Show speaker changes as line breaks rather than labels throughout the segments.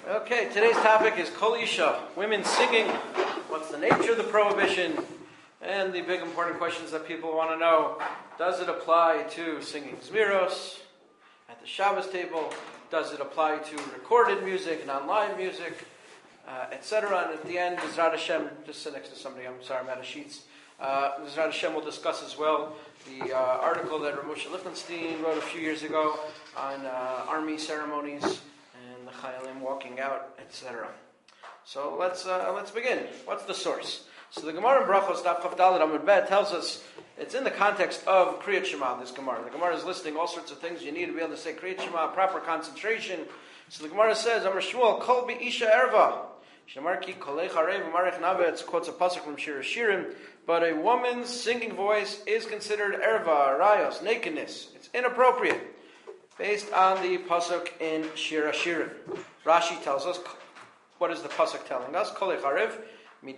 Okay, today's topic is Kol Isha, women singing. What's the nature of the prohibition? And the big important questions that people want to know. Does it apply to singing Zmiros at the Shabbos table? Does it apply to recorded music, non-live music, etc.? And at the end, Zrat Hashem, just sit next to somebody, I'm sorry, I'm out of sheets. Zrat Hashem will discuss as well the article that Rav Moshe Lichtenstein wrote a few years ago on army ceremonies and the Chayalim walking out, etc. So let's begin. What's the source? So the Gemara in Brachos Daf Chaf Daled Amud Bet tells us it's in the context of Kriyat Shema. This Gemara, the Gemara is listing all sorts of things you need to be able to say Kriyat Shema, proper concentration. So the Gemara says, Amar Shmuel Kol Bi Isha Erva. Shemar Ki Kolei Charev Umarich Navet quotes a pasuk from Shir Shirim. But a woman's singing voice is considered erva, rayos, nakedness. It's inappropriate, based on the pasuk in Shir Shirim. Rashi tells us, what is the pasuk telling us? Kolei Charev. The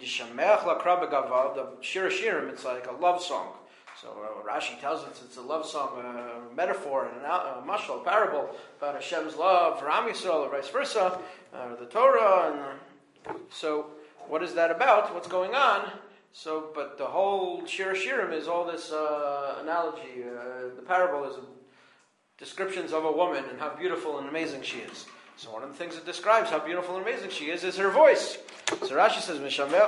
Shir Shirim, it's like a love song. So Rashi tells us it's a love song, a metaphor, and a mashal, a parable about Hashem's love for Am Yisrael, or vice versa, the Torah. So what is that about? What's going on? But the whole Shir Shirim is all this analogy. The parable is descriptions of a woman and how beautiful and amazing she is. So one of the things that describes how beautiful and amazing she is her voice. So Rashi says,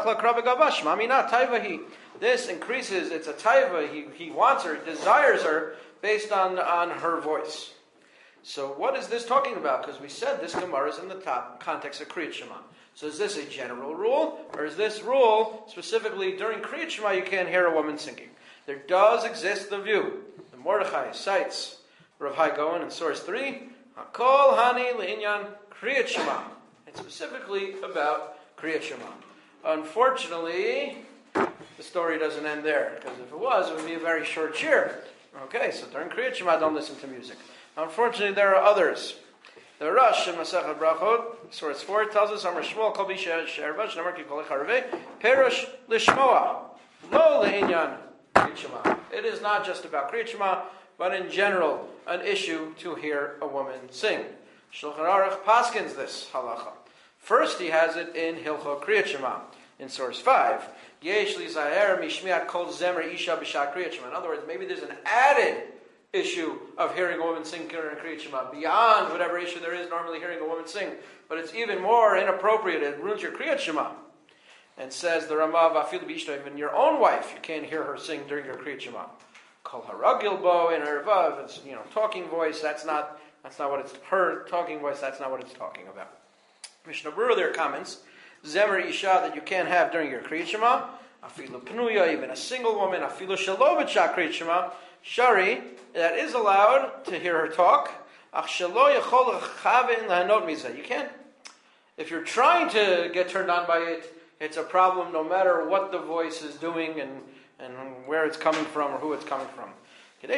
this increases, it's a taiva, he wants her, desires her, based on her voice. So what is this talking about? Because we said this Gemara is in the top context of Kriyat Shema. So is this a general rule, or is this rule specifically during Kriyat Shema you can't hear a woman singing? There does exist the view. The Mordechai cites Rav Hai Gaon in source 3, Hakol Hani Le'inyan Kriyat Shema. It's specifically about Kriyat Shema. Unfortunately, the story doesn't end there, because if it was, it would be a very short shir. Okay, so during Kriyat Shema, don't listen to music. Unfortunately, there are others. The Rosh in Masechet Brachot, source 4, tells us, Amar Shmuel Kol Bisha She'erva Sh'namar Ki Kolei Charevei Perush Lishmoa Lo Le'inyan Kriyat Shema. It is not just about Kriyat Shema, but in general, an issue to hear a woman sing. Shulchan Aruch paskins this halacha. First, he has it in Hilchot Kriyat Shema, in source 5. Yesh li zaher mishmiat kol zemer isha b'shat Kriyat Shema. In other words, maybe there's an added issue of hearing a woman sing during Kriyat Shema, beyond whatever issue there is normally hearing a woman sing. But it's even more inappropriate. It ruins your Kriyat Shema. And says the Ramav, Afil b'ishto, even your own wife, you can't hear her sing during your Kriyat Shema. Kol haragil bo in her vav, it's talking voice. That's not what it's her talking voice. That's not what it's talking about. Mishnah Berurah there comments, zemer isha that you can't have during your Kriyat Shema. Afilu pnuya, even a single woman. Afilu shelo b'shat Kriyat Shema. Shari, that is allowed to hear her talk. Ach shelo yachol chavein lahanot mizeh. You can't. If you're trying to get turned on by it, it's a problem no matter what the voice is doing and where it's coming from or who it's coming from. And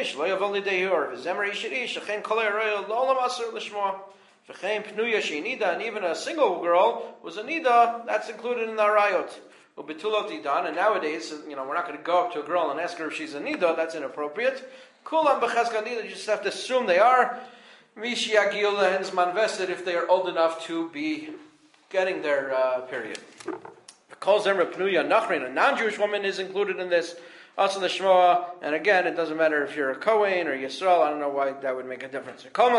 even a single girl was a nida, that's included in the arayot. And nowadays, we're not going to go up to a girl and ask her if she's a nida, that's inappropriate. You just have to assume they are. If they are old enough to be getting their period. A non-Jewish woman is included in this. Also the Shmoa, and again, it doesn't matter if you're a Kohen or Yisrael, I don't know why that would make a difference.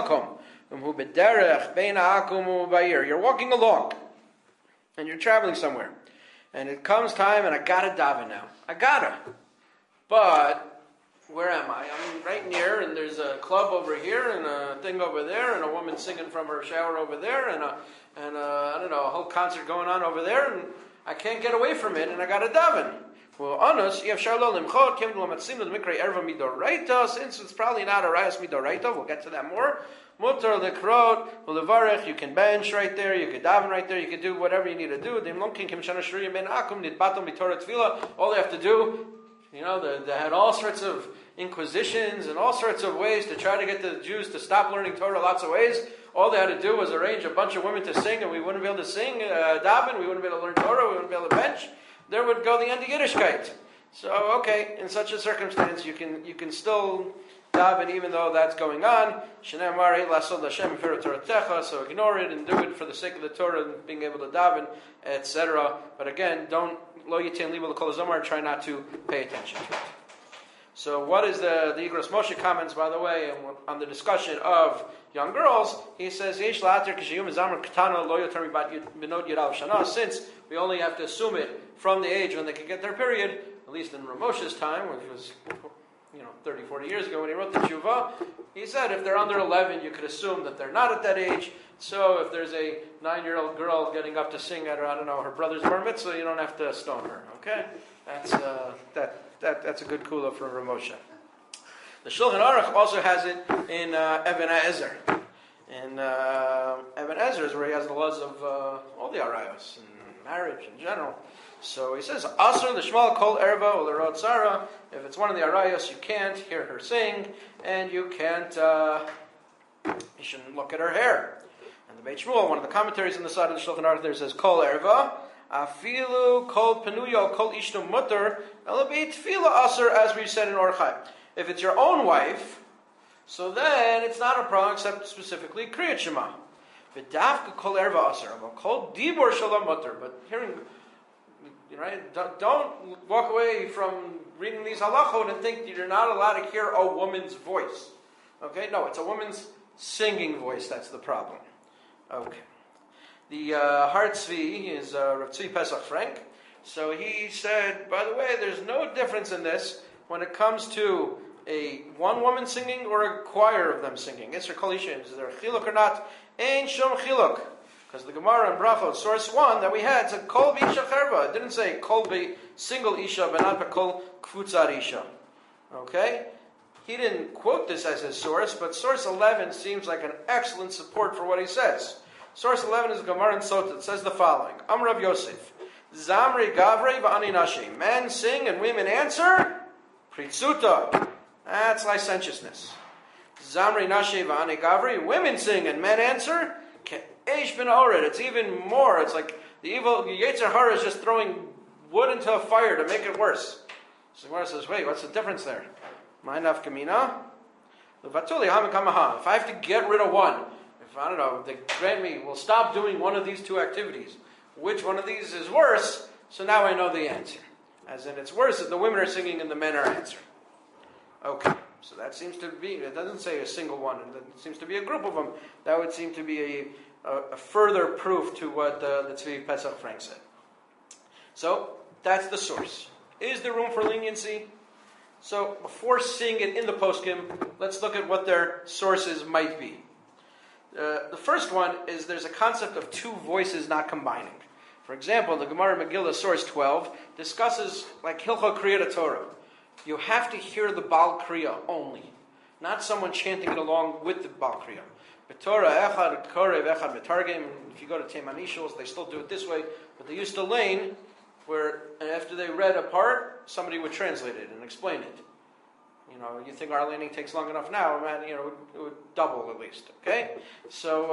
You're walking along, and you're traveling somewhere, and it comes time, and I gotta daven now. I gotta. But, where am I? I'm right near, and there's a club over here, and a thing over there, and a woman singing from her shower over there, and I don't know, a whole concert going on over there, and I can't get away from it, and I gotta daven. Well, honest, since it's probably not a rayas midoraita, we'll get to that more. Mutar lekrot, ulevarech, you can bench right there, you can daven right there, you can do whatever you need to do. All they have to do, they had all sorts of inquisitions and all sorts of ways to try to get the Jews to stop learning Torah, lots of ways. All they had to do was arrange a bunch of women to sing, and we wouldn't be able to sing daven, we wouldn't be able to learn Torah, we wouldn't be able to bench. There would go the end of Yiddishkeit. So, okay, in such a circumstance, you can still daven even though that's going on. So ignore it and do it for the sake of the Torah and being able to daven, etc. But again, don't lo yitin libo l'kol zomar. Try not to pay attention to it. So what is the Igros Moshe comments, by the way, on the discussion of young girls? He says, since we only have to assume it from the age when they can get their period, at least in Ramosha's time, which was 30, 40 years ago when he wrote the Tshuva, he said if they're under 11, you could assume that they're not at that age. So if there's a 9-year-old girl getting up to sing at her brother's bar mitzvah, you don't have to stone her. Okay, that's a good kula for Ramosha. The Shulchan Aruch also has it in Even HaEzer. In Even HaEzer is where he has the laws of all the arayos and marriage in general. So he says, Asr l'shmal kol erva or l'rot zara. If it's one of the arayos, you can't hear her sing, and you can't. You shouldn't look at her hair. And the Beit Shmuel, one of the commentaries on the side of the Shulchan Aruch, there says kol erva. Afilu kol penuyo kol ishnu mutter elabit tefila aser, as we said in Orchai. If it's your own wife, so then it's not a problem except specifically Kriyat Shema. V'dafka kol erva aser, kol dibor shalom mutter. But hearing, right? Don't walk away from reading these halachot and think that you're not allowed to hear a woman's voice. Okay, no, it's a woman's singing voice. That's the problem. Okay. The Har Tzvi is Rav Tzvi Pesach Frank. So he said, by the way, there's no difference in this when it comes to a one woman singing or a choir of them singing. Isser Kol Isha, is there a chiluk or not? Ein shom chiluk. Because the Gemara in Brachot, source 1 that we had, said Kol B'Isha Cherva. It didn't say Kol B'i single Isha, but not Kol Kvutzat Isha. Okay? He didn't quote this as his source, but source 11 seems like an excellent support for what he says. Source 11 is Gemara in Sota. It says the following. Amrav Yosef. Zamri Gavrei V'ani Nashi. Men sing and women answer. Pritzuta. That's licentiousness. Zamri Nashi V'ani Gavrei. Women sing and men answer. Ke'esh ben Ored. It's even more. It's like the evil Yetzer Hara is just throwing wood into a fire to make it worse. So Gemara says, wait, what's the difference there? My nafkamina. Levatuli hamikamaha. If I have to get rid of one, if I don't know, they grant me, we'll stop doing one of these two activities. Which one of these is worse? So now I know the answer. As in, it's worse if the women are singing and the men are answering. Okay, so that seems to be, it doesn't say a single one, it seems to be a group of them. That would seem to be a further proof to what the Tzvi Pesach Frank said. So, that's the source. Is there room for leniency? So, before seeing it in the poskim, let's look at what their sources might be. The first one is there's a concept of two voices not combining. For example, the Gemara Megillah, source 12, discusses like Hilchot Kriyat Torah. You have to hear the Baal Kriya only, not someone chanting it along with the Baal Kriya. B'Torah echad korev echad metargem. If you go to Teimani shuls, they still do it this way, but they used to lane where after they read a part, somebody would translate it and explain it. You think our laning takes long enough now, man, it would double at least, okay? So,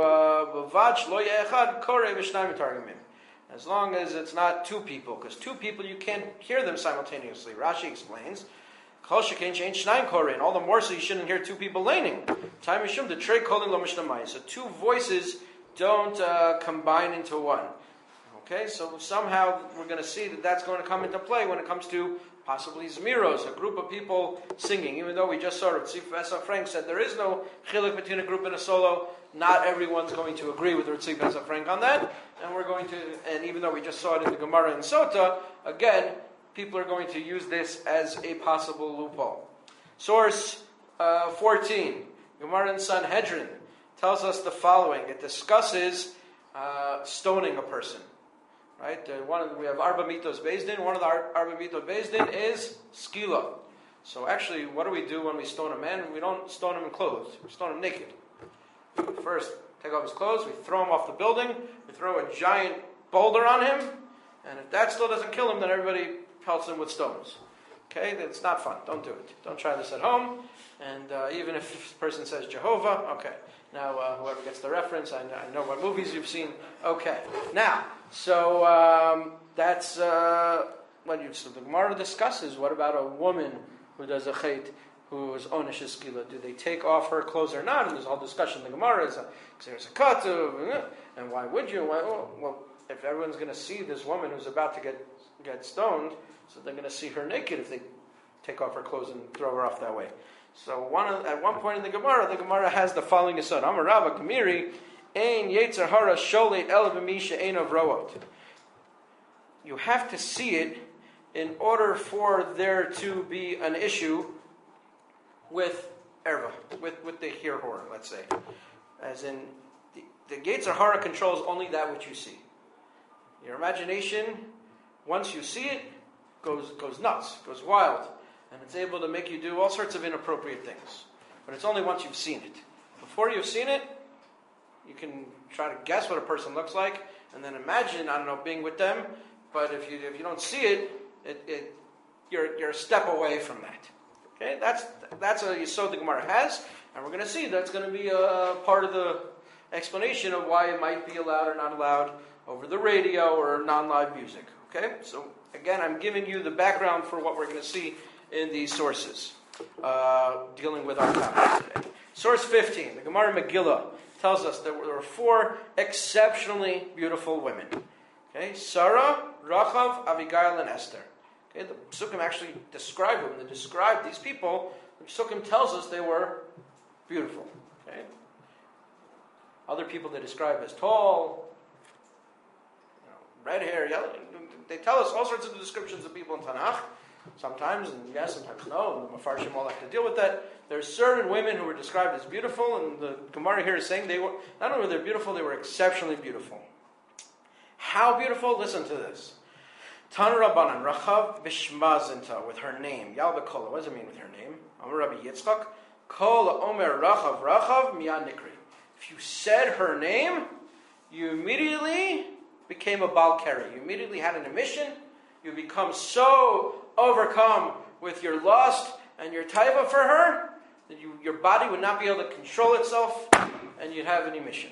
as long as it's not two people, because two people, you can't hear them simultaneously. Rashi explains, all the more so you shouldn't hear two people laning. So two voices don't combine into one. Okay, so somehow we're going to see that that's going to come into play when it comes to possibly Zmiros, a group of people singing. Even though we just saw Tzvi Pesach Frank said there is no chiluk between a group and a solo, not everyone's going to agree with Tzvi Pesach Frank on that. And even though we just saw it in the Gemara and Sota, again, people are going to use this as a possible loophole. Source 14, Gemara and Sanhedrin, tells us the following. It discusses stoning a person. Right? We have Arba Mitos Beis Din. One of the Arba Mitos Beis Din is Skila. So actually, what do we do when we stone a man? We don't stone him in clothes. We stone him naked. First, take off his clothes. We throw him off the building. We throw a giant boulder on him. And if that still doesn't kill him, then everybody pelts him with stones. Okay? It's not fun. Don't do it. Don't try this at home. And even if this person says Jehovah, okay. Now, whoever gets the reference, I know what movies you've seen. Okay. Now, so that's what the Gemara discusses. What about a woman who does a chait, who was Onish Eskila. Do they take off her clothes or not? And there's a whole discussion in the Gemara. There's a katuv, and why would you? Well, if everyone's going to see this woman who's about to get stoned, so they're going to see her naked if they take off her clothes and throw her off that way. So at one point in the Gemara has the following aside: Amar Rava Gemiri, Ein Yetzer Hara Shole El B'Misha Ein of Root. You have to see it in order for there to be an issue with erva, with the hirhor, let's say. As in, the Yetzer Hara controls only that which you see. Your imagination, once you see it, goes nuts, goes wild, and it's able to make you do all sorts of inappropriate things. But it's only once you've seen it. Before you've seen it, you can try to guess what a person looks like, and then imagine, being with them. But if you don't see it, you're a step away from that. Okay, that's a yesod the Gemara has, and we're going to see that's going to be a part of the explanation of why it might be allowed or not allowed over the radio or non-live music. Okay, so again, I'm giving you the background for what we're going to see in these sources dealing with our topic today. Source 15, the Gemara Megillah tells us that there were 4 exceptionally beautiful women. Okay, Sarah, Rachav, Abigail, and Esther. Okay, the Psukim actually describe them. They describe these people. The Psukim tells us they were beautiful. Okay, other people they describe as tall, red hair, yellow. They tell us all sorts of descriptions of people in Tanakh. Sometimes, and yes, sometimes no. And the Mefarshim all have to deal with that. There's certain women who were described as beautiful, and the Gemara here is saying they were not only were they beautiful, they were exceptionally beautiful. How beautiful? Listen to this. Tanu Rabbanan, Rachav Bishmazinta, with her name. Yalbakola, what does it mean with her name? Amar Rabbi Yitzchak, Kol Omer Rachav Miyad Nikri. If you said her name, you immediately became a Baal Keri. You immediately had an emission. You become so overcome with your lust and your taiva for her that your body would not be able to control itself, and you'd have an emission.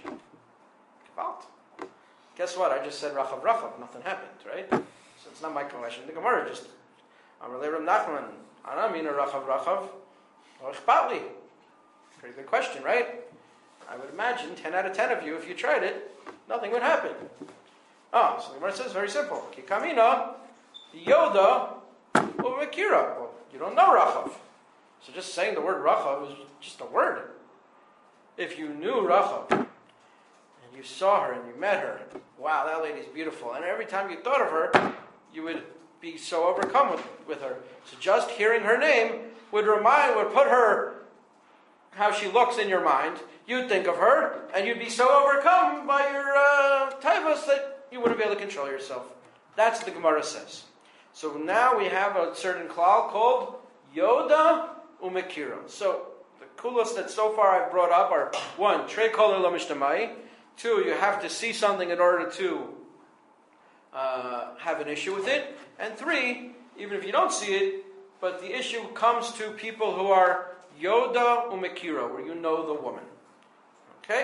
Guess what? I just said Rachav. Nothing happened, right? So it's not my question. The Gemara just Amalei Reb Nachman. Anamina Rachav. Ochpatli. Pretty good question, right? I would imagine 10 out of 10 of you, if you tried it, nothing would happen. So the Gemara says very simple. Kikamina Yoda Uvekira. Well, you don't know Rachav. So just saying the word Rachav was just a word. If you knew Rachav, and you saw her and you met her, wow, that lady's beautiful. And every time you thought of her, you would be so overcome with her. So just hearing her name would put her, how she looks in your mind. You'd think of her, and you'd be so overcome by your taivas that you wouldn't be able to control yourself. That's what the Gemara says. So now we have a certain klal called Yoda Umekira. So the kulos that so far I've brought up are 1, Trei Kol Lo Mishtamai. 2, you have to see something in order to have an issue with it. And 3, even if you don't see it, but the issue comes to people who are Yoda Umekira, where you know the woman. Okay?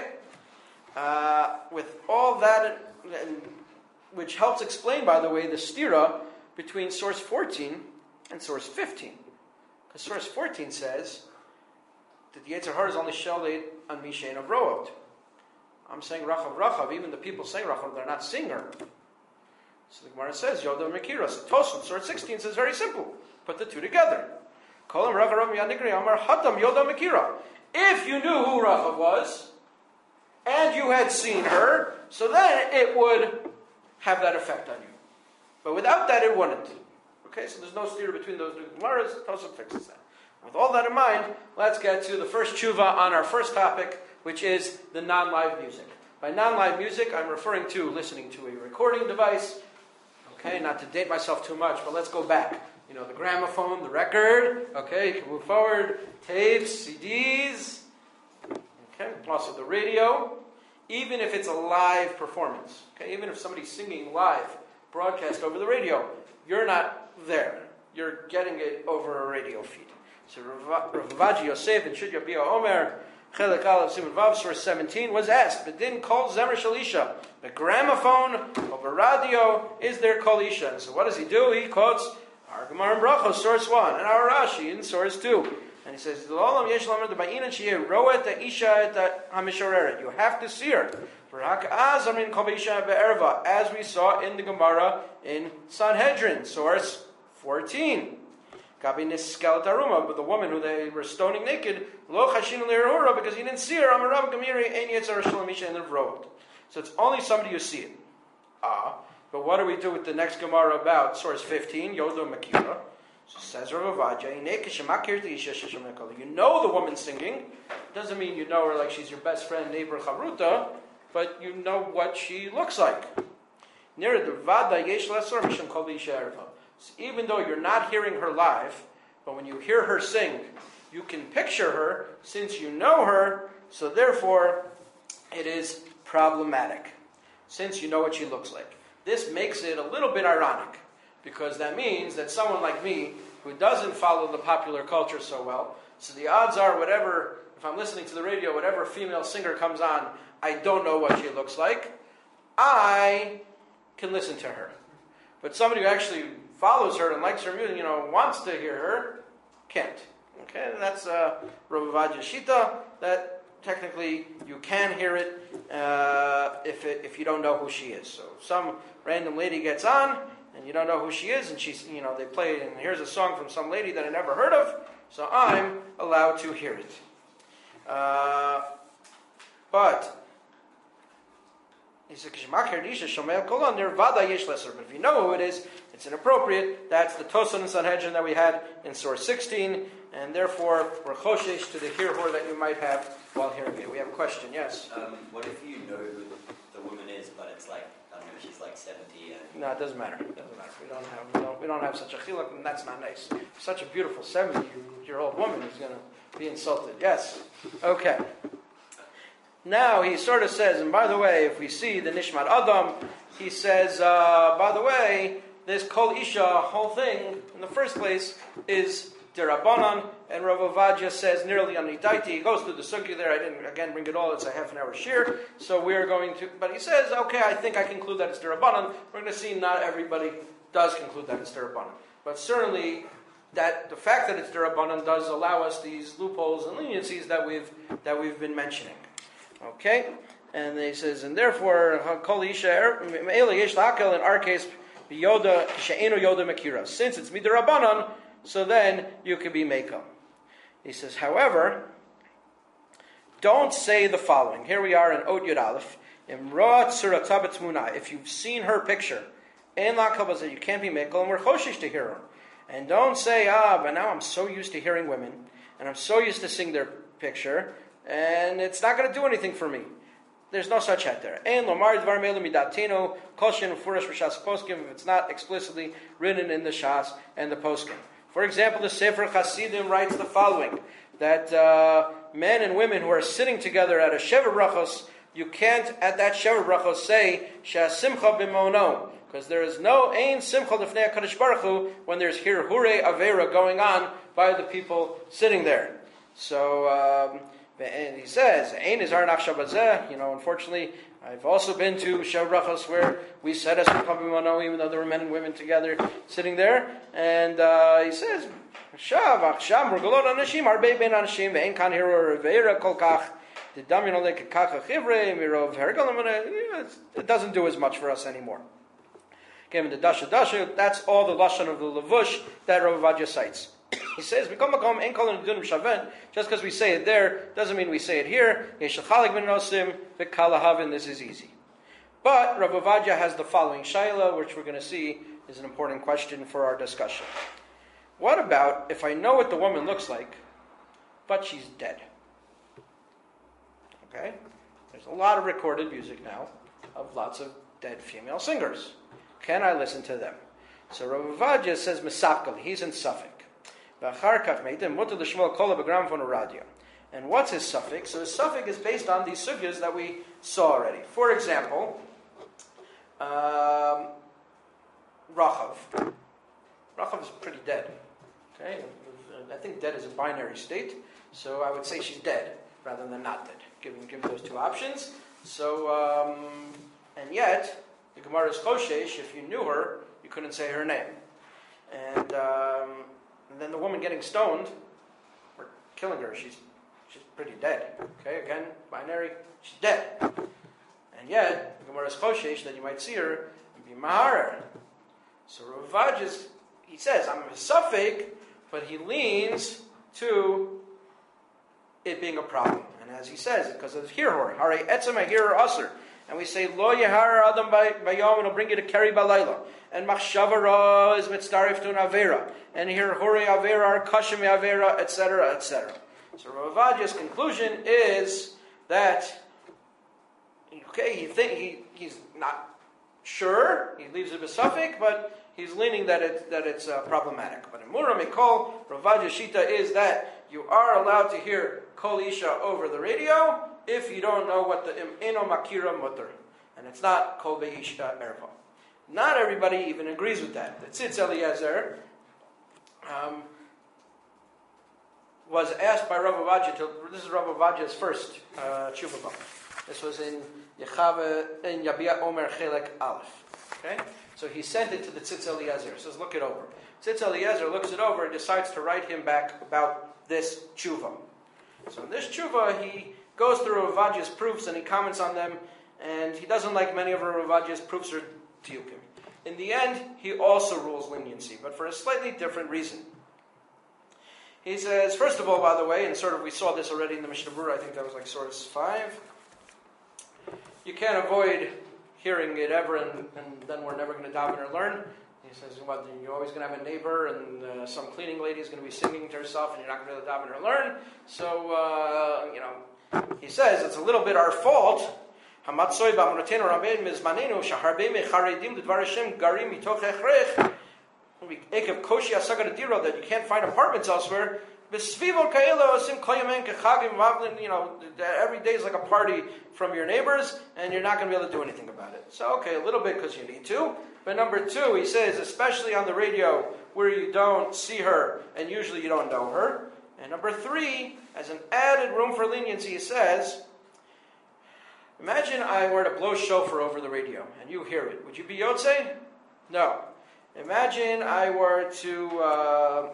With all that, which helps explain, by the way, the stira between source 14 and source 15. Because source 14 says that the Yetzer Hara is only shelled on Mishain of Root. I'm saying Rachav. Even the people saying Rachav, they're not seeing her. So the Gemara says, Yoda Mekira. So Tosfot, source 16 says very simple. Put the two together. Call him Rachav Yanikri Amar Hatam Yoda Mekira. If you knew who Rachav was, and you had seen her, so then it would have that effect on you. But without that, it wouldn't. Okay, so there's no steer between those two Gemaras. Tosfot fixes that. With all that in mind, let's get to the first tshuva on our first topic, which is the non-live music. By non-live music, I'm referring to listening to a recording device. Okay, not to date myself too much, but let's go back. You know, the gramophone, the record. Okay, you can move forward. Tapes, CDs. Okay, also the radio. Even if it's a live performance. Okay, even if somebody's singing live, broadcast over the radio, you're not there. You're getting it over a radio feed. So Rav Avaji Yosef and Shudya Bia Omer, Chelik Aleph Simon Vav, source 17, was asked, but didn't call Zemer Shalisha. The gramophone over radio, is there Kol Isha? So what does he do? He quotes our Gemara in Brachos, source 1, and our Rashi in source 2. And he says, you have to see her. As we saw in the Gemara in Sanhedrin, source 14. But the woman who they were stoning naked, because he didn't see her, so it's only somebody who see it. But what do we do with the next Gemara about source 15, Yodo Makira? So says Rav Ovadia, you know the woman singing. Doesn't mean you know her like she's your best friend, neighbor, chavruta, but you know what she looks like. So even though you're not hearing her live, but when you hear her sing, you can picture her since you know her, so therefore it is problematic, since you know what she looks like. This makes it a little bit ironic, because that means that someone like me, who doesn't follow the popular culture so well, so the odds are whatever, if I'm listening to the radio, whatever female singer comes on, I don't know what she looks like, I can listen to her. But somebody who actually follows her and likes her music, wants to hear her, can't. Okay, and that's Rav Ovadia Shita, that technically you can hear it if you don't know who she is. So if some random lady gets on, and you don't know who she is, and she's, they play, and here's a song from some lady that I never heard of, so I'm allowed to hear it. But he said, but if you know who it is, it's inappropriate. That's the Toson and Sanhedrin that we had in source 16, and therefore we're choshesh to the hirhur that you might have while hearing it. We have a question, yes?
What if you know who the woman is, but it's like, I don't know, she's like 70 and...
No, it doesn't matter. We don't have such a chiluk, and that's not nice. Such a beautiful 70-year-old woman is going to be insulted. Yes? Okay. Now he sort of says, and by the way, if we see the Nishmat Adam, he says, by the way, this Kol Isha whole thing, in the first place, is Derabanan, and Rav Ovadia says nearly Anidaiti. He goes through the sugya there. I didn't, again, bring it all. It's a half an hour shir. So we're going to, but he says, okay, I think I conclude that it's Derabanan. We're going to see not everybody does conclude that it's Derabanan. But certainly, that the fact that it's Derabanan does allow us these loopholes and leniencies that we've been mentioning. Okay? And he says, and therefore, Kol Isha, in our case, Yoda, She'enu Yoda Makira. Since it's Midarabanan, so then you can be Mekom. He says, however, don't say the following. Here we are in Ot Yud Aleph. If you've seen her picture, in La Kabbalah, you can't be Mekom, and we're choshish to hear her. And don't say, but now I'm so used to hearing women, and I'm so used to seeing their picture, and it's not going to do anything for me. There's no such hat there. If it's not explicitly written in the Shas and the Poskim. For example, the Sefer Chasidim writes the following, that men and women who are sitting together at a Sheva Brachos, you can't at that Sheva Brachos say, Sha'simcha b'mono, because there is no Ein Simcha Lefnei HaKadosh Baruch Hu when there's Hirhure Avera going on by the people sitting there. So, and he says, Ein is Har Nachshav Bazeh. Unfortunately, I've also been to Sheva Brachos where we said Simcha b'mono, even though there were men and women together sitting there. And he says, Shav Achsham Rugolot Anashim Arbei Ben Anashim Ve'en Kan Hirur Avera Kol Kach. It doesn't do as much for us anymore. Given the Dasha, that's all the Lashon of the Levush that Rav Ovadia cites. He says, just because we say it there, doesn't mean we say it here. This is easy. But Rav Ovadia has the following Shaila, which we're going to see is an important question for our discussion. What about if I know what the woman looks like, but she's dead? Okay? There's a lot of recorded music now of lots of dead female singers. Can I listen to them? So Rav Ovadia says Mesapkal, he's in Suffolk. And what's his suffix? So his suffix is based on these sugyas that we saw already. For example, Rachav. Rachav is pretty dead. Okay? I think dead is a binary state, so I would say she's dead rather than not dead, given those two options. So, and yet, the Gemara is choshesh, if you knew her, you couldn't say her name. And then the woman getting stoned, we're killing her. She's pretty dead. Okay, again, binary, she's dead. And yet, the Gemara is choshesh that you might see her and be maharer. So Rav Avad he says, I'm a safek, but he leans to it being a problem. And as he says, because of hirhor, hare etzem hirhor aser. And we say, lo yehar adam bayom, it'll bring you to keri balayla. And machshavara is mitzdarif to an avera. And hirhore avera are kashim avera, etc., etc. So Rav Avadia's conclusion is that, okay, he's not sure, he leaves it besafik, but he's leaning that it's problematic. But in Mura Mikol, Rav Avadia's shita is that you are allowed to hear Kol Isha over the radio if you don't know what the Eno Makira Mutter. And it's not Kol Be'isha Erva. Not everybody even agrees with that. The Tzitz Eliezer was asked by Rav Avadia, this is Rav Avadia's first tshuva. This was in Yabia Omer Chelek Aleph. Okay? So he sent it to the Tzitz Eliezer. He says, look it over. Tzitz Eliezer looks it over and decides to write him back about this tshuva. So in this tshuva, he goes through Rav Avadia's proofs and he comments on them, and he doesn't like many of Rav Avadia's proofs or tiyukim. In the end, he also rules leniency, but for a slightly different reason. He says, first of all, by the way, and sort of we saw this already in the Mishnah Berurah, I think that was like source 5, you can't avoid hearing it ever, and then we're never going to daven or learn. He says, well, you're always going to have a neighbor, and some cleaning lady is going to be singing to herself, and you're not going to be able to daven or learn. So, he says, it's a little bit our fault. That you can't find apartments elsewhere. Every day is like a party from your neighbors, and you're not going to be able to do anything about it. So, okay, a little bit because you need to. But number 2, he says, especially on the radio where you don't see her, and usually you don't know her. And number 3, as an added room for leniency, he says, imagine I were to blow shofar over the radio, and you hear it. Would you be Yotzei? No. Imagine I were to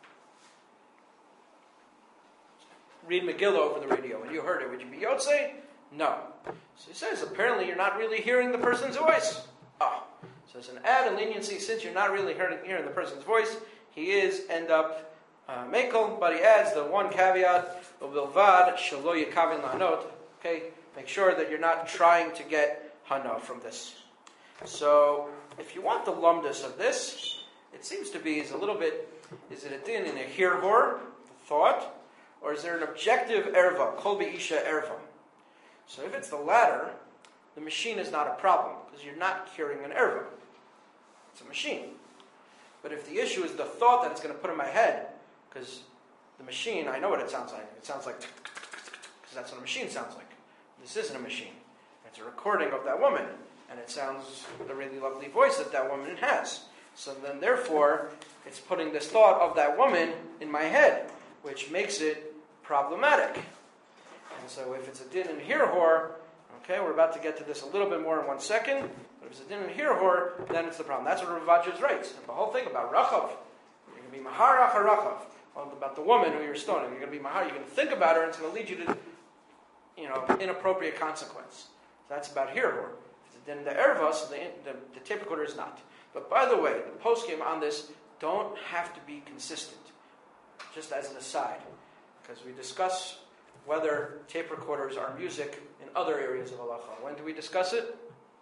read Megillah over the radio, and you heard it. Would you be Yotzei? No. So he says, apparently you're not really hearing the person's voice. So as an added leniency, since you're not really hearing the person's voice, he is end up mekel, but he adds the one caveat, ubilvad shelo yekavin lahanot. Okay, make sure that you're not trying to get hana from this. So, if you want the lumdus of this, it seems to be is a little bit, is it a din in a hirhor, thought, or is there an objective erva, kol be'isha erva? So if it's the latter, the machine is not a problem, because you're not hearing an erva. It's a machine. But if the issue is the thought that it's going to put in my head, because the machine, I know what it sounds like. It sounds like, because that's what a machine sounds like. This isn't a machine. It's a recording of that woman. And it sounds the really lovely voice that woman has. So then, therefore, it's putting this thought of that woman in my head, which makes it problematic. And so if it's a din in hirhor, okay, we're about to get to this a little bit more in 1 second, but if it's a din in hirhor, then it's the problem. That's what Rav Avadia's writes. And the whole thing about rachav, you're going to be maharach harachav, about the woman who you're stoning. You're going to be mahar, you're going to think about her, and it's going to lead you to, inappropriate consequence. That's about hirhor. Then the ervas, the tape recorder is not. But by the way, the poskim on this don't have to be consistent. Just as an aside, because we discuss whether tape recorders are music in other areas of halacha. When do we discuss it?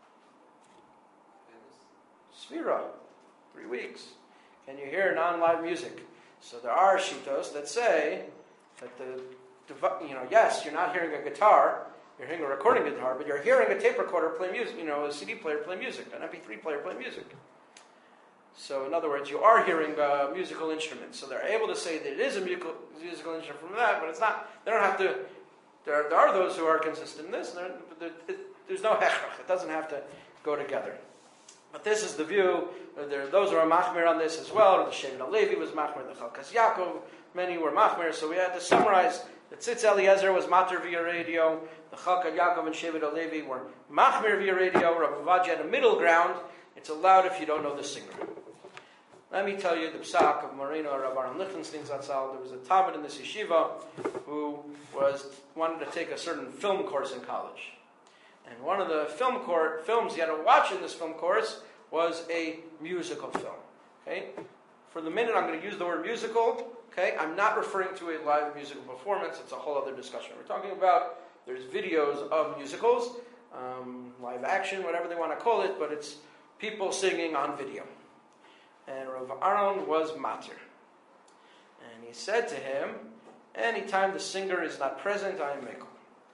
Sfira, 3 weeks. Can you hear non-live music? So there are shitos that say that yes, you're not hearing a guitar. You're hearing a recording guitar, but you're hearing a tape recorder play music, a CD player play music, an MP3 player play music. So, in other words, you are hearing a musical instrument. So they're able to say that it is a musical instrument from that, but it's not. They don't have to. There are those who are consistent in this. There's no hechrach. It doesn't have to go together. But this is the view. There are those who are machmir on this as well. The Shevet HaLevi was machmir. The Chalkas Yaakov, many were machmir. So we had to summarize. The Tzitz Eliezer was mater via radio. The Chalkas Yaakov and Shevet HaLevi were machmir via radio. Rav Avadia had a middle ground. It's allowed if you don't know the singer. Let me tell you the psak of Moreno Rav Aaron Lichtenstein Zatzal. There was a Talmud in this yeshiva who wanted to take a certain film course in college. And one of the films he had to watch in this film course was a musical film. Okay? For the minute, I'm going to use the word musical. Okay? I'm not referring to a live musical performance. It's a whole other discussion. We're talking about, there's videos of musicals, live action, whatever they want to call it, but it's people singing on video. And Rav Aaron was matir. And he said to him, anytime the singer is not present, I am mekel.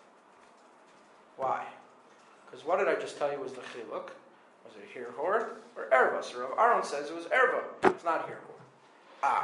Why? Because what did I just tell you was the chiluk? Was it hirhor or erva? So Rav Aaron says it was erva. It's not hirhor.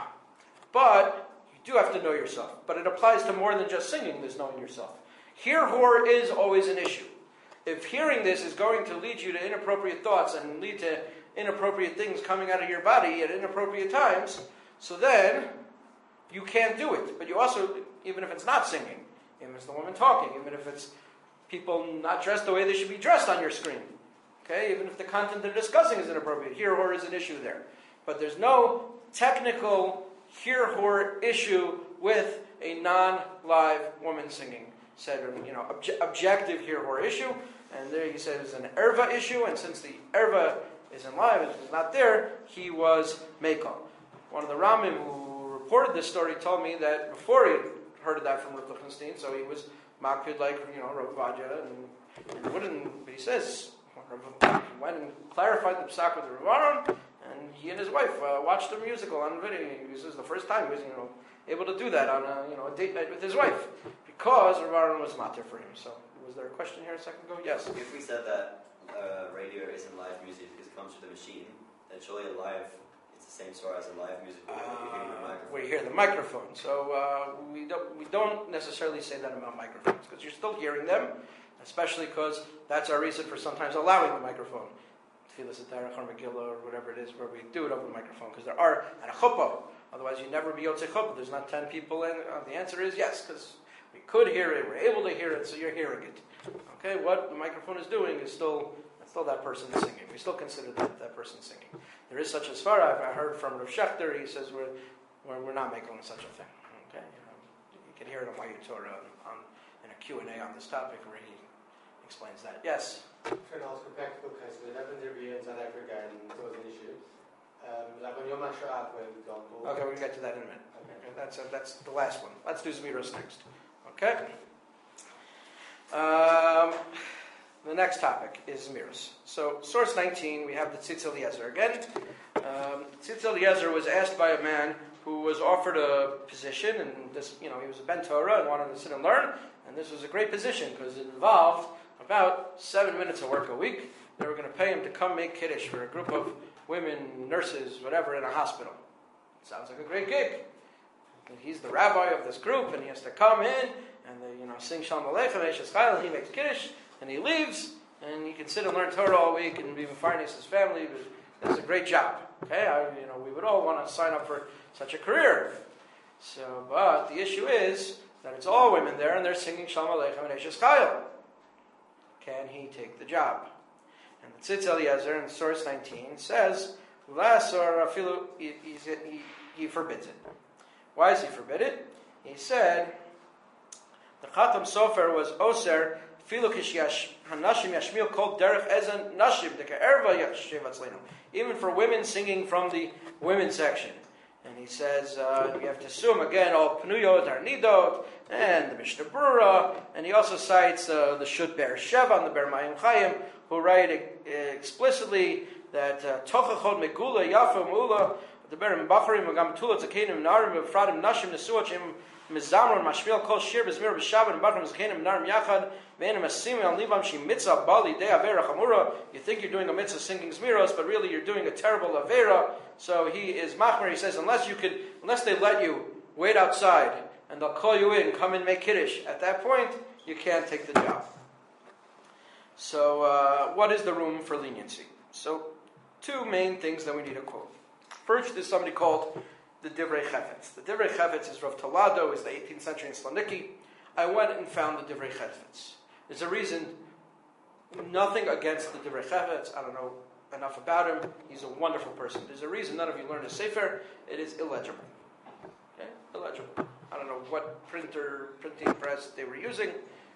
But you do have to know yourself. But it applies to more than just singing, this knowing yourself. Hirhor is always an issue. If hearing this is going to lead you to inappropriate thoughts and lead to inappropriate things coming out of your body at inappropriate times, so then you can't do it. But you also, even if it's not singing, even if it's the woman talking, even if it's people not dressed the way they should be dressed on your screen, okay, even if the content they're discussing is inappropriate, hirhor is an issue there. But there's no technical hirhor issue with a non-live woman singing. Said, objective hirhor issue, and there he said it's an erva issue, and since the erva isn't live, it is not there, he was mekel. One of the Ramim who reported this story told me that before he heard of that from Rav Lichtenstein, so he was makpid like Rav Vadia, and wouldn't. But he says he went and clarified the psak with Rav Aaron, and he and his wife watched the musical on video. This is the first time he was able to do that on a date night with his wife, because Rav Aaron was matir for him. So was there a question here a second ago? Yes.
If we said that radio isn't live music because it comes through the machine, then surely it's the same sort as a live music
where you hear the microphone. So we don't necessarily say that about microphones, because you're still hearing them, especially because that's our reason for sometimes allowing the microphone. Tfilas Derech or Megillah or whatever it is, where we do it over the microphone, because there are at a chuppah. Otherwise, you never be yotzei chuppah. There's not 10 people in. The answer is yes, because we could hear it, we're able to hear it, so you're hearing it. Okay, what the microphone is doing is still that person singing. We still consider that person singing. There is such a svara I heard from Rav Shechter. He says we're not making such a thing. Okay, you can hear it on my Torah in a Q&A on this topic where he explains that. Yes.
I'm trying to ask a practical question. It happened to be in South Africa and it was an issue. Like on Yom HaShoah, for example.
Okay, we'll get to that in a minute. Okay, that's the last one. Let's do Zmiros next. Okay. The next topic is Zmiros. So, source 19, we have the Tzitz Eliezer again. Tzitz Eliezer was asked by a man who was offered a position, and this, he was a Ben Torah and wanted to sit and learn, and this was a great position because it involved about 7 minutes of work a week. They were going to pay him to come make Kiddush for a group of women, nurses, whatever, in a hospital. Sounds like a great gig. He's the rabbi of this group, and he has to come in and they, sing Shalom Aleichem, Eishes Chayil, and he makes Kiddush, and he leaves, and he can sit and learn Torah all week and be finance his family. It's a great job. Okay, we would all want to sign up for such a career. So, but the issue is that it's all women there, and they're singing Shalom Aleichem and Eishes Chayil. Can he take the job? And the Tzitz Eliezer in source 19 says, he forbids it. Why does he forbid it? He said, the Chatam Sofer was Oser, even for women singing from the women's section. And he says, you have to assume again, all Pnuyot, Arnidot, and the Mishnah Brura, and he also cites the Shut Be'er Sheva and the Ber Mayim Chaim, who write explicitly that Tochachod Megula Yafa Mula, the Ber Mbacharim, Magam Tula Zakenim Narim, Fradim Nashim Nesuachim, Mizamron Mashmiel Kol Shir Bezmir B'Shabbat and Bachrim Zakenim Narim Yachad, Ve'enim Asim El Libam Shi Mitzvah Bali Dei Avera Chamura. You think you're doing a mitzvah singing Zmiros, but really you're doing a terrible Avera. So he is Machmer. He says, unless they let you wait outside and they'll call you in, come and make Kiddush, at that point, you can't take the job. So, what is the room for leniency? So, two main things that we need to quote. First is somebody called the Divrei Chafetz. The Divrei Chafetz is Rav Talado, is the 18th century in Sloniki. I went and found the Divrei Chafetz. There's a reason, nothing against the Divrei Chafetz. I don't know enough about him. He's a wonderful person. There's a reason none of you learned a Sefer. It is illegible. Okay? Illegible. I don't know what printing press they were using.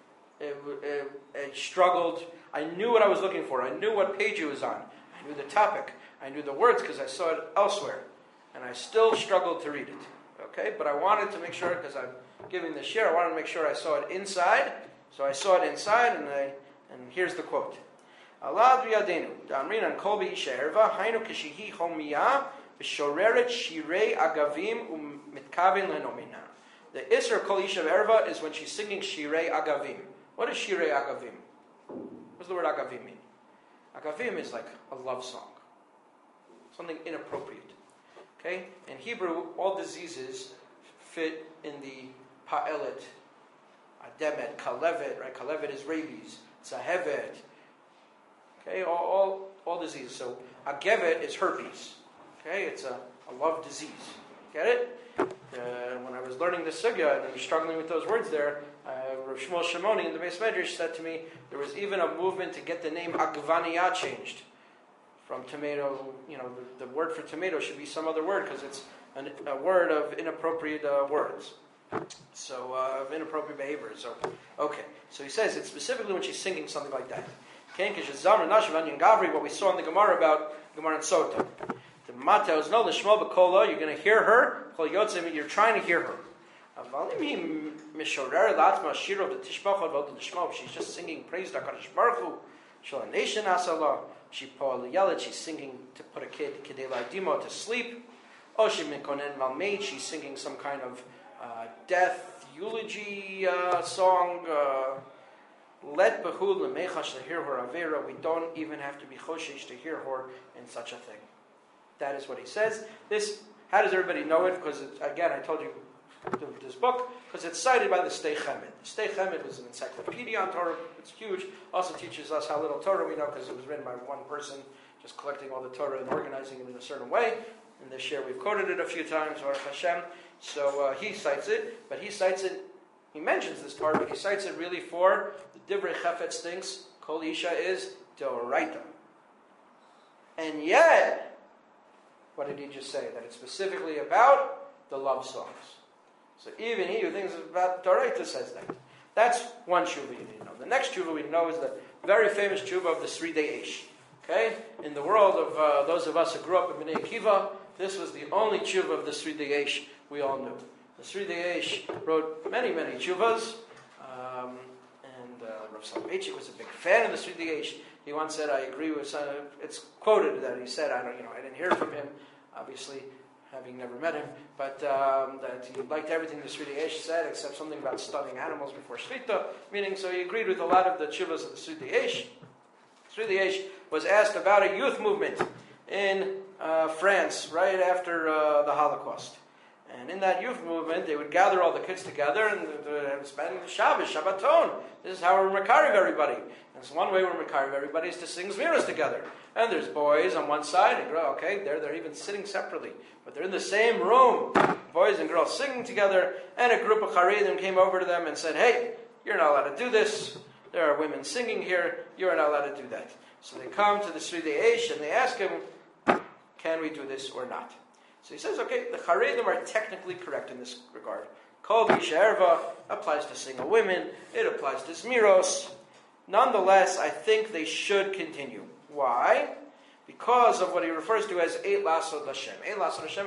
I struggled. I knew what I was looking for. I knew what page it was on. I knew the topic. I knew the words because I saw it elsewhere. And I still struggled to read it. Okay? But I wanted to make sure, because I'm giving the share, I wanted to make sure I saw it inside. So I saw it inside, and here's the quote. Alad b'yadenu, da'amrin an kol b'isha erva, hainu kishihi chomiyah, v'shoreret shirei agavim u'mitkavin lenomina. The Isser kol isha erva is when she's singing shirei agavim. What is shirei agavim? What does the word agavim mean? Agavim is like a love song. Something inappropriate. Okay? In Hebrew, all diseases fit in the pa'elet, ademet, kalevet, right? Kalevet is rabies. Zahevet. Okay, all diseases. So agevet is herpes. Okay, it's a love disease. Get it? When I was learning the sugya and I was struggling with those words there, Rav Shmuel Shimoni in the Beis Medrash said to me there was even a movement to get the name Agvaniya changed from tomato. The word for tomato should be some other word because it's a word of inappropriate words. So, inappropriate behavior. So, okay. So he says it's specifically when she's singing something like that. What we saw in the Gemara about Gemara and Sota. The Matos, no, the Shmo B'Kola, you're going to hear her. You're trying to hear her. She's just singing praise to HaKadosh Baruch Hu. She's singing to put a kid, to sleep. She's singing some kind of death eulogy song. Let behul lemechash to hear her avera. We don't even have to be choshesh to hear her in such a thing. That is what he says. This, how does everybody know it? Because again, I told you this book because it's cited by the Stei Chemed. The Stei Chemed was an encyclopedia on Torah. It's huge. Also teaches us how little Torah we know because it was written by one person, just collecting all the Torah and organizing it in a certain way. In this year, we've quoted it a few times. Baruch Hashem. So he cites it, but he mentions this part, but he cites it really for the Divrei Chafetz thinks Kol Isha is Deoraita. And yet, what did he just say? That it's specifically about the love songs. So even he who thinks about Deoraita says that. That's one tshuva you need to know. The next tshuva we know is the very famous tshuva of the Sridei Eish. Okay? In the world of those of us who grew up in Bnei Akiva, this was the only tshuva of the Sridei Eish we all knew. The Sridei Eish wrote many, many tshuvas, and Rav Soloveitchik was a big fan of the Sridei Eish. He once said, "I agree with." It's quoted that he said, "I didn't hear from him, obviously, having never met him, but that he liked everything the Sridei Eish said, except something about stunning animals before Shvita." Meaning, so he agreed with a lot of the tshuvas of the Sridei Eish. Sridei Eish was asked about a youth movement in France right after the Holocaust. And in that youth movement, they would gather all the kids together and spend Shabbos, Shabbaton. This is how we're Makarev everybody. And so one way we're Makarev everybody is to sing Zmiros together. And there's boys on one side and girls, okay, they're even sitting separately. But they're in the same room. Boys and girls singing together. And a group of Charedim came over to them and said, "Hey, you're not allowed to do this. There are women singing here. You're not allowed to do that." So they come to the Sridei Eish and they ask him, "Can we do this or not?" So he says, okay, the Charedim are technically correct in this regard. Kol B'Isha Erva applies to single women. It applies to Zmiros. Nonetheless, I think they should continue. Why? Because of what he refers to as Eit Lasod Hashem. Eit Lasod Hashem,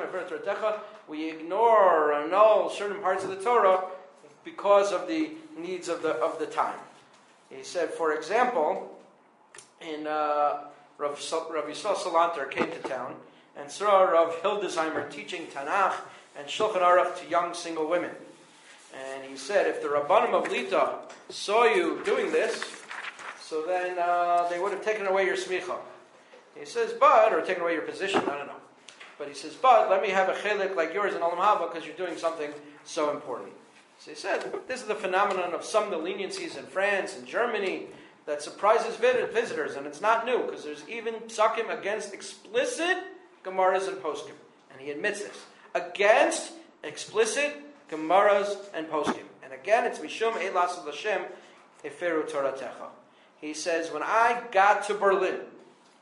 we ignore or annul certain parts of the Torah because of the needs of the time. He said, for example, in Rav Yisrael Salanter came to town and saw Rav Hildesheimer teaching Tanakh and Shulchan Aruch to young single women. And he said, if the Rabbanim of Lita saw you doing this, so then they would have taken away your smicha. He says, or taken away your position, I don't know. But he says, let me have a chelik like yours in Olam Haba because you're doing something so important. So he said, this is the phenomenon of some of the leniencies in France and Germany that surprises visitors, and it's not new because there's even psakim against explicit Gemaras and Poskim. And he admits this. Against explicit Gemaras and Poskim. And again, it's Mishum Eit Lasod Hashem Eferu Toratecha. He says, when I got to Berlin,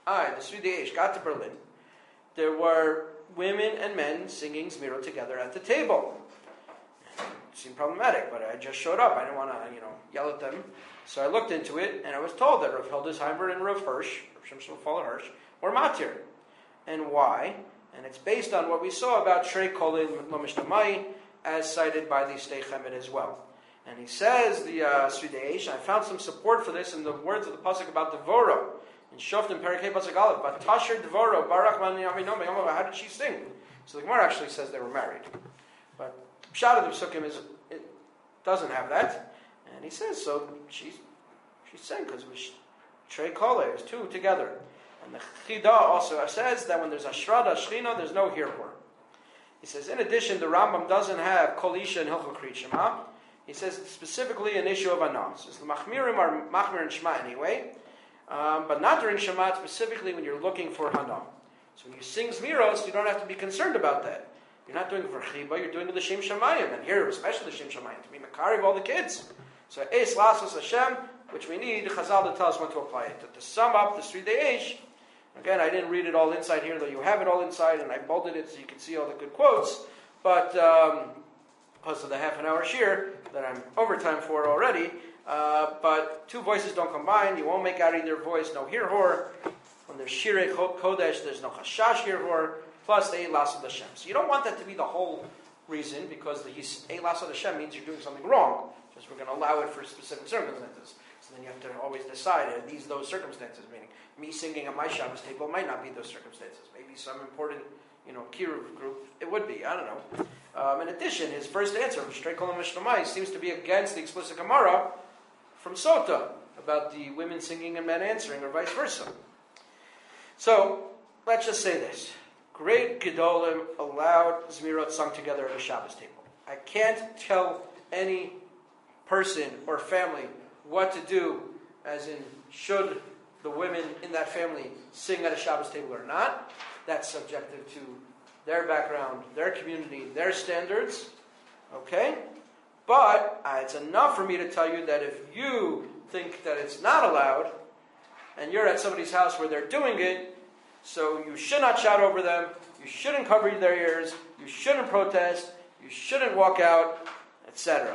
the Sridei Eish, got to Berlin, there were women and men singing Zmiro together at the table. It seemed problematic, but I just showed up. I didn't want to, yell at them. So I looked into it, and I was told that Rav Hildesheimer and Rav Hirsch, Rav Shimshon Fala Hirsch, were matir. And why? And it's based on what we saw about Shrei Kolin Lomishtamai, as cited by the Shtei Chemed as well. And he says, the Sridei Eish, I found some support for this in the words of the pasuk about Devoro. In Shoftim Perikei Pasuk Aleph, but Tasher Devoro, Barak Man Yaminome, how did she sing? So the Gemara actually says they were married. But Pshat of the Psukim is, it doesn't have that. And he says, so she sang, because it was Trei Kole, it was two together. And the Chida also says that when there's a Shrada Shechina, there's no Hirhor. He says, in addition, the Rambam doesn't have Kol Isha and Hilchot Kriyat Shema. He says specifically an issue of Anah. So the Machmirim are Machmir and Shema anyway, but not during Shema, specifically when you're looking for Hana. So when you sing Zmiros, you don't have to be concerned about that. You're not doing it for Chiba, you're doing it the Shem Shamayim, and here especially the Shem Shamayim, to be Makari of all the kids. So Eis Lasos Hashem, which we need, Chazal to tell us when to apply it. To sum up the Sridei Eish, again, I didn't read it all inside here, though you have it all inside, and I bolded it so you can see all the good quotes, but because of the half an hour shir that I'm overtime for already, but two voices don't combine, you won't make out either voice, no hirhor. When there's shirei kodesh, there's no chashash hirhor, plus the eilas of Hashem. So you don't want that to be the whole reason, because the eilas of Hashem means you're doing something wrong. Just we're going to allow it for specific circumstances. So then you have to always decide, are these those circumstances? Meaning, me singing at my Shabbos table might not be those circumstances. Maybe some important, kiruv group, it would be. I don't know. In addition, his first answer, Shrei Kol Mishlamai, seems to be against the explicit Gemara from Sota about the women singing and men answering, or vice versa. So, let's just say this. Great Gedolim allowed Zmirot sung together at a Shabbos table. I can't tell any person or family what to do, as in, should the women in that family sing at a Shabbos table or not. That's subjective to their background, their community, their standards. Okay? But it's enough for me to tell you that if you think that it's not allowed, and you're at somebody's house where they're doing it, so you should not shout over them, you shouldn't cover their ears, you shouldn't protest, you shouldn't walk out, etc.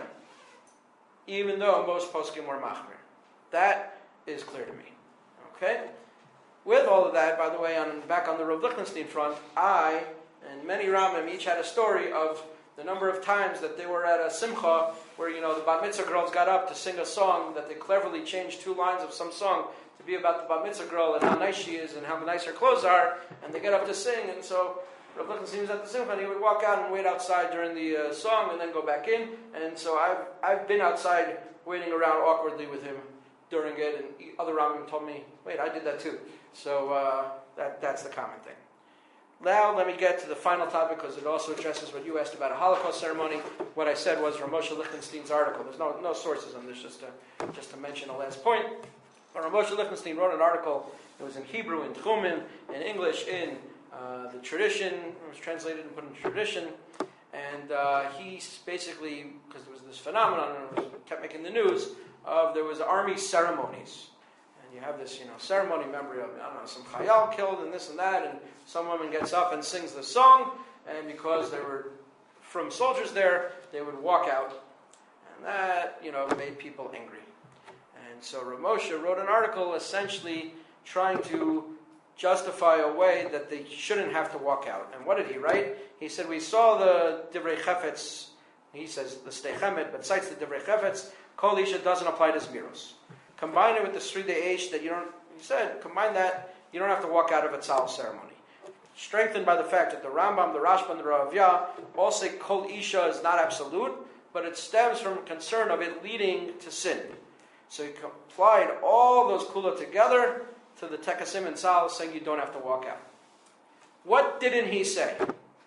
Even though most poskim were machmir. That is clear to me. Okay? With all of that, by the way, back on the Rav Lichtenstein front, I and many Ramim each had a story of the number of times that they were at a simcha where, the bat mitzvah girls got up to sing a song that they cleverly changed two lines of some song to be about the bat mitzvah girl and how nice she is and how nice her clothes are, and they get up to sing, and so Rav Lichtenstein was at the simcha, and he would walk out and wait outside during the song and then go back in, and so I've been outside waiting around awkwardly with him during it, and other Ramim told me, wait, I did that too. So that's the common thing. Now let me get to the final topic, because it also addresses what you asked about a Holocaust ceremony. What I said was from Moshe Lichtenstein's article. There's no sources on this, just to mention the last point. But Moshe Lichtenstein wrote an article. It was in Hebrew, in Tchumen, in English, in the tradition. It was translated and put in tradition. And he basically, because there was this phenomenon, and it kept making the news, there was army ceremonies. And you have this, ceremony memory of, some chayal killed and this and that, and some woman gets up and sings the song, and because there were from soldiers there, they would walk out. And that, made people angry. And so Rav Moshe wrote an article essentially trying to justify a way that they shouldn't have to walk out. And what did he write? He said, we saw the Divrei Chefetz, he says the Shtei Chemed, but cites the Divrei Chefetz, Kol Isha doesn't apply to Zmiros. Combine it with the Sridei Eish combine that, you don't have to walk out of a tzal ceremony. Strengthened by the fact that the Rambam, the Rashba, and the Ravya all say Kol Isha is not absolute, but it stems from concern of it leading to sin. So he applied all those kula together to the Tekasim and Tzal, saying you don't have to walk out. What didn't he say?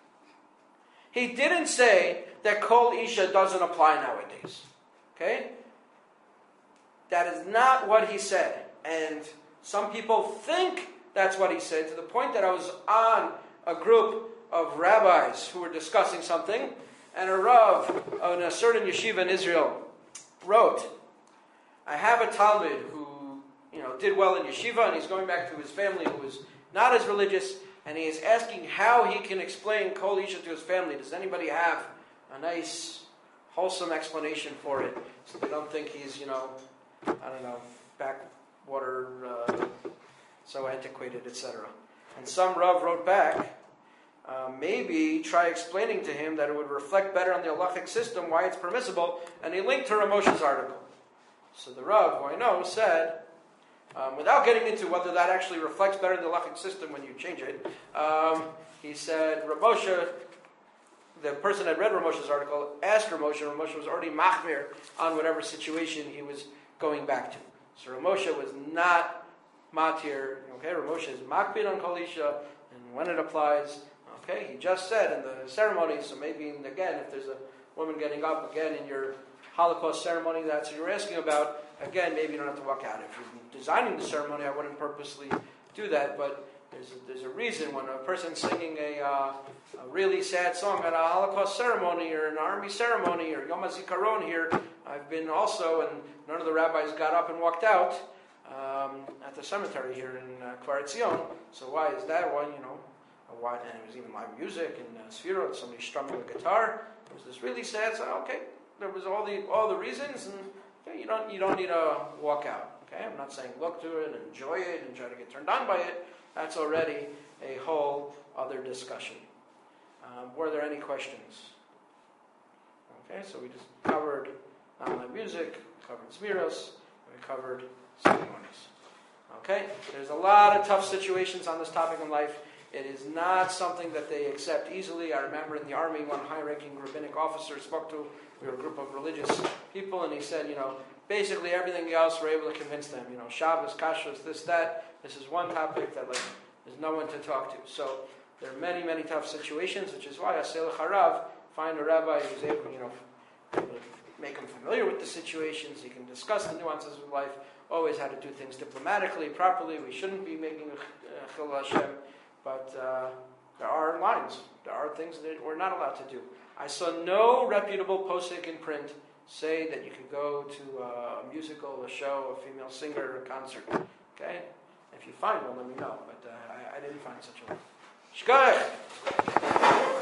He didn't say that Kol Isha doesn't apply nowadays. Okay? That is not what he said. And some people think that's what he said, to the point that I was on a group of rabbis who were discussing something, and a Rav in a certain yeshiva in Israel wrote, I have a Talmud who did well in yeshiva, and he's going back to his family who is not as religious, and he is asking how he can explain Kol Isha to his family. Does anybody have a nice, wholesome explanation for it, so they don't think he's, backwater, so antiquated, etc. And some Rav wrote back, maybe try explaining to him that it would reflect better on the halachic system why it's permissible, and he linked to Rav Moshe's article. So the Rav, who I know, said, without getting into whether that actually reflects better in the halachic system when you change it, he said, Rav Moshe, the person that read Rav Moshe's article, asked Rav Moshe, Rav Moshe was already machmir on whatever situation he was going back to. So Rav Moshe was not matir, Rav Moshe is makbid on Kol Isha, and when it applies, he just said in the ceremony, so maybe, again, if there's a woman getting up, again, in your Holocaust ceremony, that's what you're asking about, again, maybe you don't have to walk out. If you're designing the ceremony, I wouldn't purposely do that, but there's a reason when a person's singing a really sad song at a Holocaust ceremony or an army ceremony or Yom HaZikaron here. I've been also, and none of the rabbis got up and walked out at the cemetery here in Kfar Etzion. So why is that? Why, why? And it was even live music and sphira, somebody strumming a guitar. It was this really sad. So there was all the reasons, and you don't need to walk out. I'm not saying look to it, enjoy it, and try to get turned on by it. That's already a whole other discussion. Were there any questions? So we just covered non-live music, covered smiros, we covered ceremonies. There's a lot of tough situations on this topic in life. It is not something that they accept easily. I remember in the army, one high-ranking rabbinic officer spoke to, we were a group of religious people, and he said, basically everything else we're able to convince them. Shabbos, kashrus, this, that. This is one topic that there's no one to talk to. So there are many, many tough situations, which is why Asel Harav, find a rabbi who's able, to make him familiar with the situations. He can discuss the nuances of life. Always how to do things diplomatically, properly. We shouldn't be making chil Hashem, but there are lines. There are things that we're not allowed to do. I saw no reputable posik in print say that you could go to a musical, a show, a female singer, a concert. If you find one, let me know. But I didn't find such a one. Shkoyach!